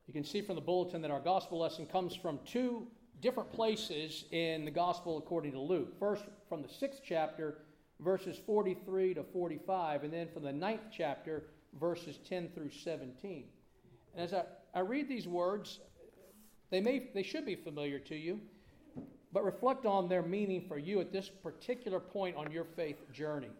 You can see from the bulletin that our gospel lesson comes from two different places in the gospel according to Luke. First, from the 6th chapter, verses 43 to 45, and then from the 9th chapter, verses 10 through 17. And as I read these words, they should be familiar to you, but reflect on their meaning for you at this particular point on your faith journey.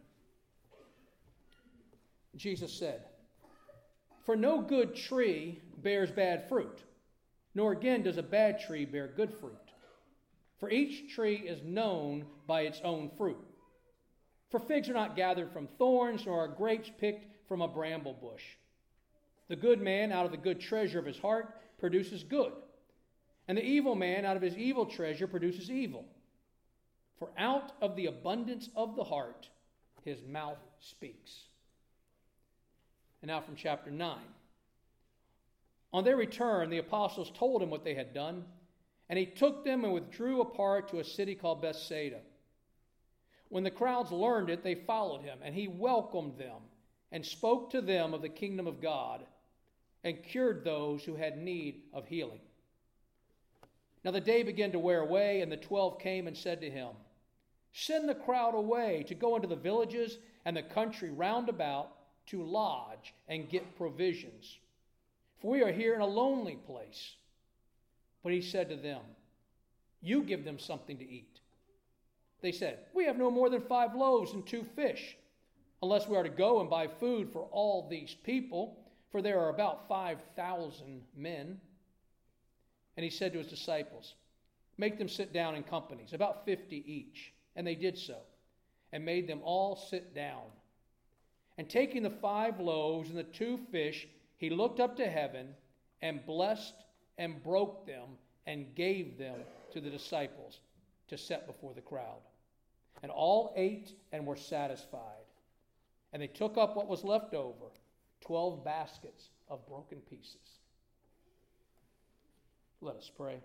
Jesus said, "For no good tree bears bad fruit, nor again does a bad tree bear good fruit. For each tree is known by its own fruit. For figs are not gathered from thorns, nor are grapes picked from a bramble bush. The good man out of the good treasure of his heart produces good, and the evil man out of his evil treasure produces evil. For out of the abundance of the heart his mouth speaks." And now from chapter 9. On their return, the apostles told him what they had done, and he took them and withdrew apart to a city called Bethsaida. When the crowds learned it, they followed him, and he welcomed them and spoke to them of the kingdom of God and cured those who had need of healing. Now the day began to wear away, and the 12 came and said to him, "Send the crowd away to go into the villages and the country round about to lodge and get provisions. For we are here in a lonely place." But he said to them, "You give them something to eat." They said, "We have no more than 5 loaves and 2 fish, unless we are to go and buy food for all these people, for there are about 5,000 men." And he said to his disciples, "Make them sit down in companies, about 50 each." And they did so, and made them all sit down. And taking the 5 loaves and the 2 fish, he looked up to heaven and blessed and broke them and gave them to the disciples to set before the crowd. And all ate and were satisfied. And they took up what was left over, 12 baskets of broken pieces. Let us pray.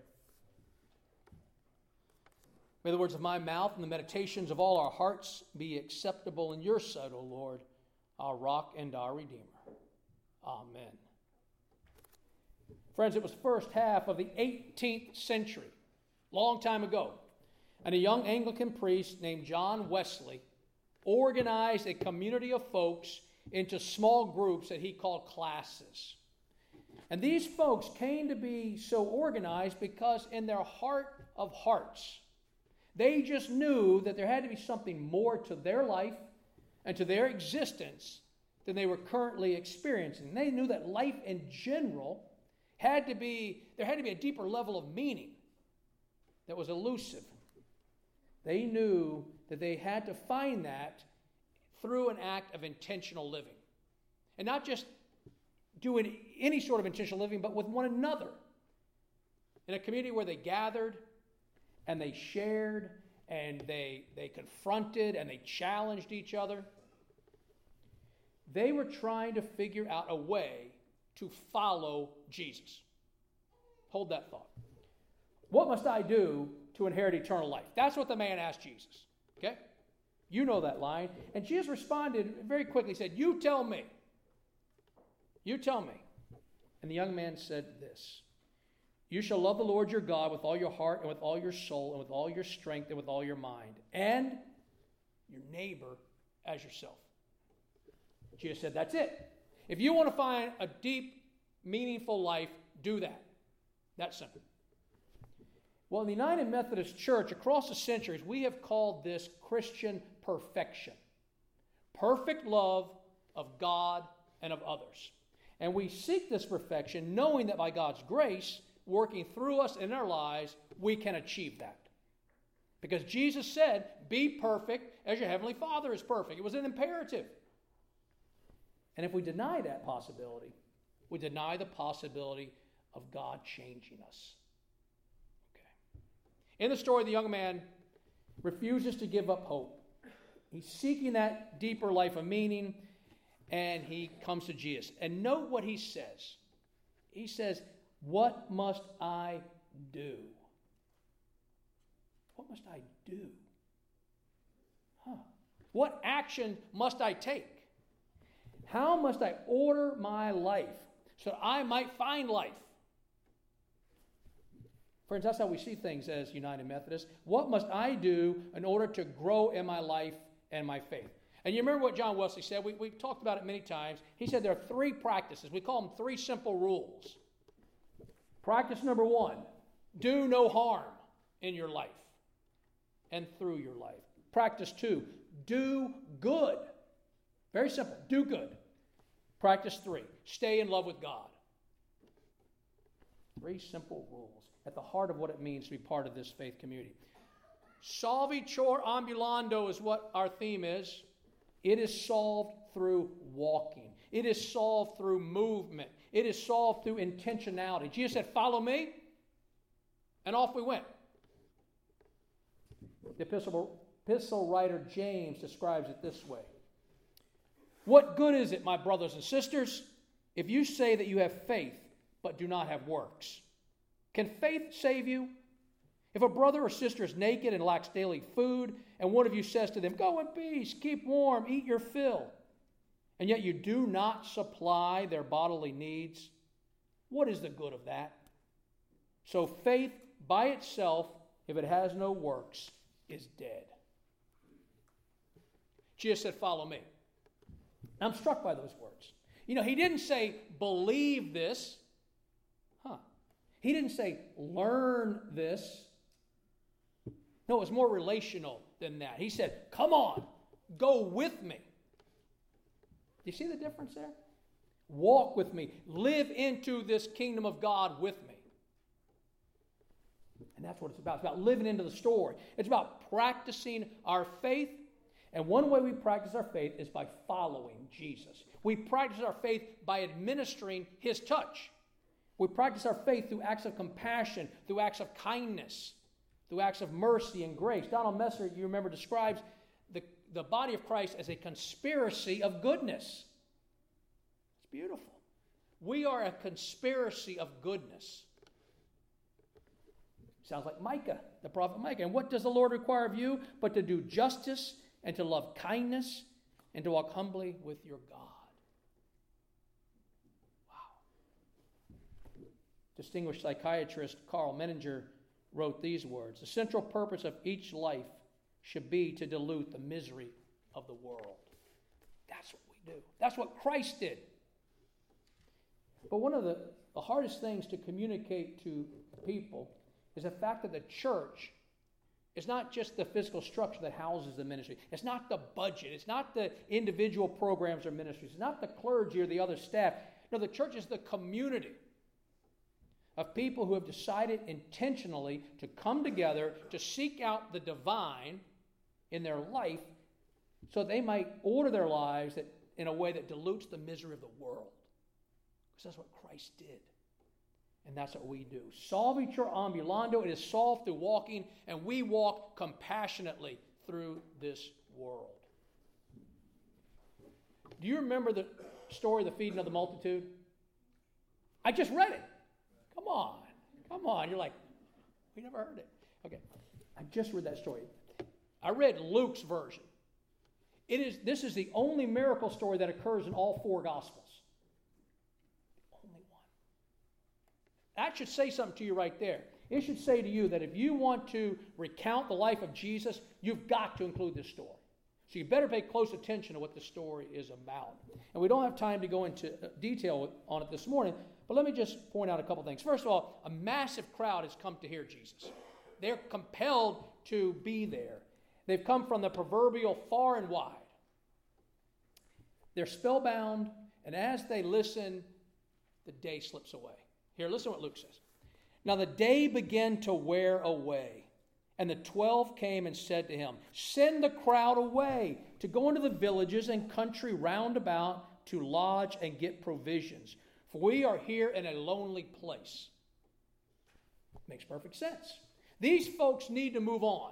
May the words of my mouth and the meditations of all our hearts be acceptable in your sight, O Lord, our rock and our redeemer. Amen. Friends, it was the first half of the 18th century, long time ago, and a young Anglican priest named John Wesley organized a community of folks into small groups that he called classes. And these folks came to be so organized because in their heart of hearts, they just knew that there had to be something more to their life and to their existence than they were currently experiencing. They knew that life in general there had to be a deeper level of meaning that was elusive. They knew that they had to find that through an act of intentional living. And not just doing any sort of intentional living, but with one another. In a community where they gathered and they shared and they confronted and they challenged each other. They were trying to figure out a way to follow Jesus. Hold that thought. What must I do to inherit eternal life? That's what the man asked Jesus. Okay? You know that line. And Jesus responded very quickly. He said, "You tell me. You tell me." And the young man said this: "You shall love the Lord your God with all your heart and with all your soul and with all your strength and with all your mind, and your neighbor as yourself." Jesus said, that's it. If you want to find a deep, meaningful life, do that. That's simple. Well, in the United Methodist Church, across the centuries, we have called this Christian perfection. Perfect love of God and of others. And we seek this perfection knowing that by God's grace, working through us in our lives, we can achieve that. Because Jesus said, "Be perfect as your heavenly Father is perfect." It was an imperative. And if we deny that possibility, we deny the possibility of God changing us. Okay. In the story, the young man refuses to give up hope. He's seeking that deeper life of meaning, and he comes to Jesus. And note what he says. He says, "What must I do?" What must I do? What action must I take? How must I order my life so that I might find life Friends, that's how we see things as United Methodists. What must I do in order to grow in my life and my faith? And you remember what John Wesley said? We've talked about it many times. He said there are 3 practices. We call them 3 simple rules. Practice number 1, do no harm in your life and through your life. Practice 2, do good. Very simple, do good. Practice 3, stay in love with God. 3 simple rules at the heart of what it means to be part of this faith community. Solvitur ambulando is what our theme is. It is solved through walking. It is solved through movement. It is solved through intentionality. Jesus said, follow me, and off we went. The epistle writer James describes it this way. What good is it, my brothers and sisters, if you say that you have faith, but do not have works? Can faith save you? If a brother or sister is naked and lacks daily food, and one of you says to them, go in peace, keep warm, eat your fill, and yet you do not supply their bodily needs, what is the good of that? So faith by itself, if it has no works, is dead. Jesus said, follow me. I'm struck by those words. He didn't say, believe this. He didn't say, learn this. No, it was more relational than that. He said, come on, go with me. Do you see the difference there? Walk with me. Live into this kingdom of God with me. And that's what it's about. It's about living into the story. It's about practicing our faith. And one way we practice our faith is by following Jesus. We practice our faith by administering His touch. We practice our faith through acts of compassion, through acts of kindness, through acts of mercy and grace. Donald Messer, you remember, describes the body of Christ as a conspiracy of goodness. It's beautiful. We are a conspiracy of goodness. Sounds like Micah, the prophet Micah. And what does the Lord require of you but to do justice and to love kindness and to walk humbly with your God? Distinguished psychiatrist Carl Menninger wrote these words. The central purpose of each life should be to dilute the misery of the world. That's what we do. That's what Christ did. But one of the hardest things to communicate to people is the fact that the church is not just the physical structure that houses the ministry. It's not the budget. It's not the individual programs or ministries. It's not the clergy or the other staff. No, the church is the community of people who have decided intentionally to come together to seek out the divine in their life so they might order their lives in a way that dilutes the misery of the world. Because that's what Christ did. And that's what we do. Solvitur ambulando, it is solved through walking, and we walk compassionately through this world. Do you remember the story of the feeding of the multitude? I just read it. Come on. You're like, we never heard it. Okay, I just read that story. I read Luke's version. This is the only miracle story that occurs in all 4 Gospels. Only one. That should say something to you right there. It should say to you that if you want to recount the life of Jesus, you've got to include this story. So you better pay close attention to what the story is about. And we don't have time to go into detail on it this morning, but let me just point out a couple things. First of all, a massive crowd has come to hear Jesus. They're compelled to be there. They've come from the proverbial far and wide. They're spellbound, and as they listen, the day slips away. Here, listen to what Luke says. Now the day began to wear away, and the 12 came and said to him, send the crowd away to go into the villages and country round about to lodge and get provisions. For we are here in a lonely place. Makes perfect sense. These folks need to move on.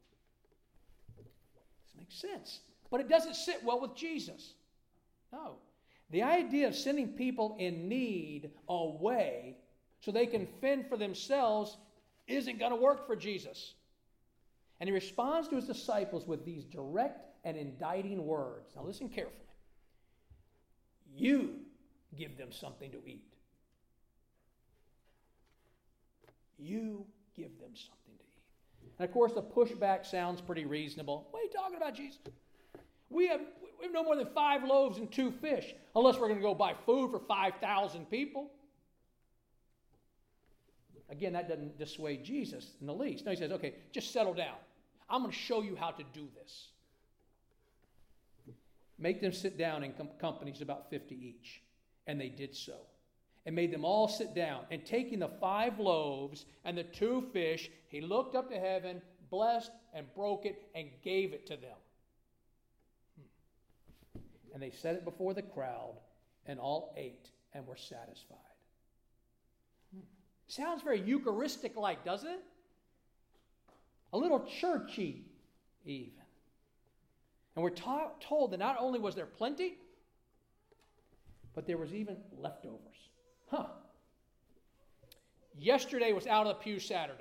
This makes sense. But it doesn't sit well with Jesus. No. The idea of sending people in need away so they can fend for themselves isn't going to work for Jesus. And he responds to his disciples with these direct and indicting words. Now listen carefully. You give them something to eat. You give them something to eat. And of course, the pushback sounds pretty reasonable. What are you talking about, Jesus? We have no more than 5 loaves and 2 fish, unless we're going to go buy food for 5,000 people. Again, that doesn't dissuade Jesus in the least. No, he says, okay, just settle down. I'm going to show you how to do this. Make them sit down in companies about 50 each. And they did so. And made them all sit down. And taking the 5 loaves and the 2 fish, he looked up to heaven, blessed and broke it, and gave it to them. And they set it before the crowd, and all ate and were satisfied. Sounds very Eucharistic-like, doesn't it? A little churchy, even. And we're told that not only was there plenty, but there was even leftovers. Yesterday was Out of the Pew Saturday.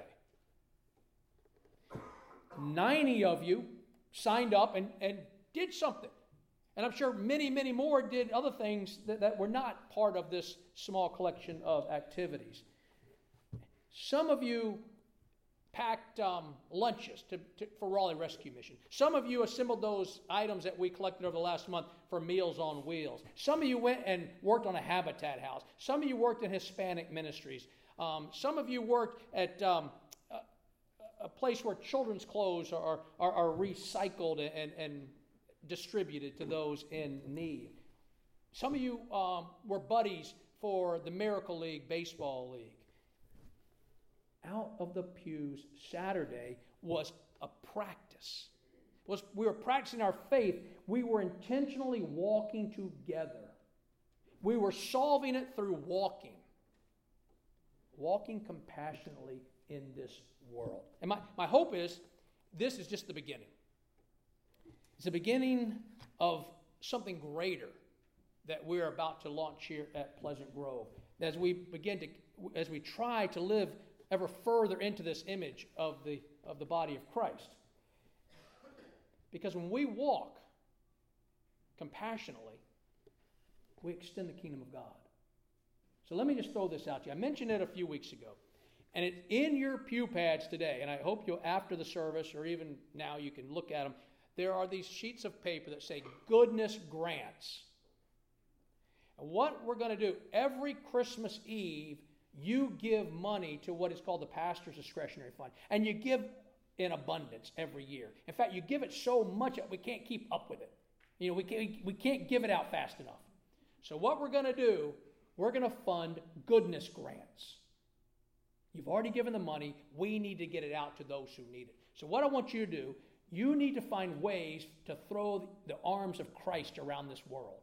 90 of you signed up and did something. And I'm sure many, many more did other things that were not part of this small collection of activities. Some of you packed lunches for Raleigh Rescue Mission. Some of you assembled those items that we collected over the last month for Meals on Wheels. Some of you went and worked on a Habitat house. Some of you worked in Hispanic ministries. Some of you worked at a place where children's clothes are recycled and distributed to those in need. Some of you were buddies for the Miracle League Baseball League. Out of the Pews Saturday was a practice. We were practicing our faith. We were intentionally walking together. We were solving it through walking compassionately in this world. And my hope is this is just the beginning. It's the beginning of something greater that we're about to launch here at Pleasant Grove. As we try to live ever further into this image of the body of Christ. Because when we walk compassionately, we extend the kingdom of God. So let me just throw this out to you. I mentioned it a few weeks ago. And it's in your pew pads today, and I hope you'll, after the service, or even now you can look at them, there are these sheets of paper that say, Goodness Grants. And what we're going to do, every Christmas Eve, you give money to what is called the Pastor's Discretionary Fund. And you give in abundance every year. In fact, you give it so much that we can't keep up with it. You know, we can't give it out fast enough. So what we're going to do, we're going to fund goodness grants. You've already given the money. We need to get it out to those who need it. So what I want you to do, you need to find ways to throw the arms of Christ around this world.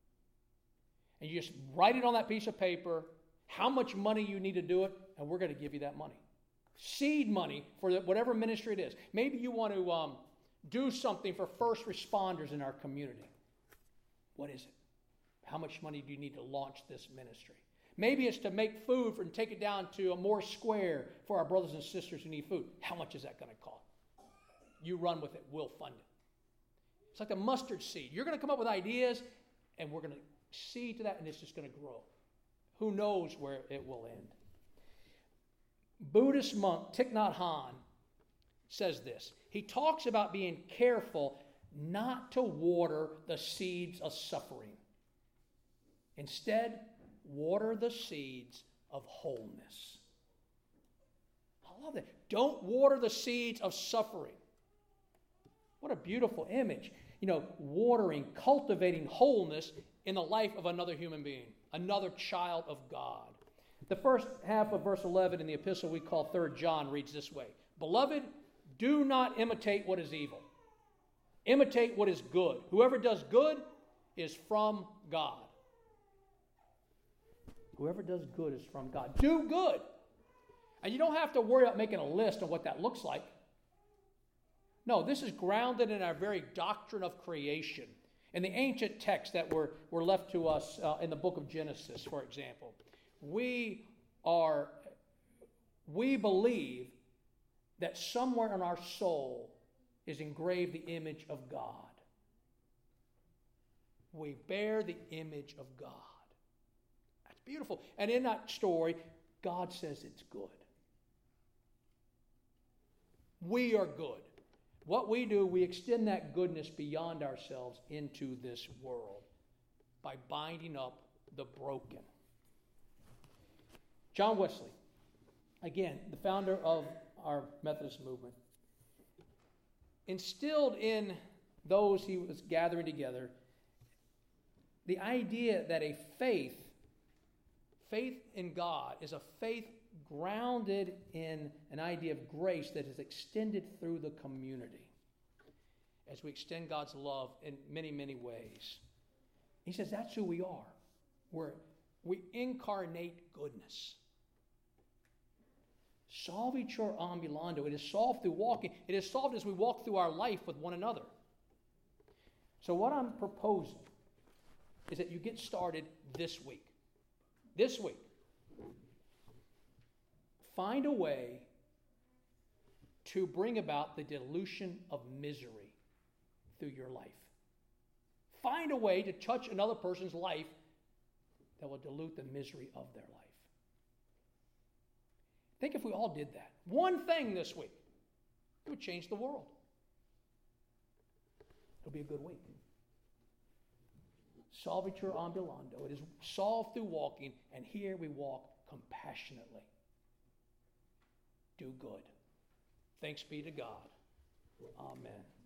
And you just write it on that piece of paper, how much money you need to do it, and we're going to give you that money. Seed money for whatever ministry it is. Maybe you want to do something for first responders in our community. What is it? How much money do you need to launch this ministry? Maybe it's to make food and take it down to a more square for our brothers and sisters who need food. How much is that going to cost? You run with it. We'll fund it. It's like the mustard seed. You're going to come up with ideas, and we're going to seed to that, and it's just going to grow. Who knows where it will end? Buddhist monk Thich Nhat Hanh says this. He talks about being careful not to water the seeds of suffering. Instead, water the seeds of wholeness. I love that. Don't water the seeds of suffering. What a beautiful image. You know, watering, cultivating wholeness in the life of another human being, another child of God. The first half of verse 11 in the epistle we call 3 John reads this way. Beloved, do not imitate what is evil. Imitate what is good. Whoever does good is from God. Whoever does good is from God. Do good. And you don't have to worry about making a list of what that looks like. No, this is grounded in our very doctrine of creation. In the ancient texts that were left to us in the book of Genesis, for example, we believe that somewhere in our soul is engraved the image of God. We bear the image of God. That's beautiful. And in that story, God says it's good. We are good. What we do, we extend that goodness beyond ourselves into this world by binding up the broken. John Wesley, again, the founder of our Methodist movement, instilled in those he was gathering together the idea that a faith in God, is a faith grounded in an idea of grace that is extended through the community as we extend God's love in many, many ways. He says that's who we are. We incarnate goodness. Solvitur ambulando. It is solved through walking. It is solved as we walk through our life with one another. So what I'm proposing is that you get started this week. This week. Find a way to bring about the dilution of misery through your life. Find a way to touch another person's life that will dilute the misery of their life. Think if we all did that. One thing this week. It would change the world. It'll be a good week. Solvitur ambulando. It is solved through walking, and here we walk compassionately. Do good. Thanks be to God. Amen.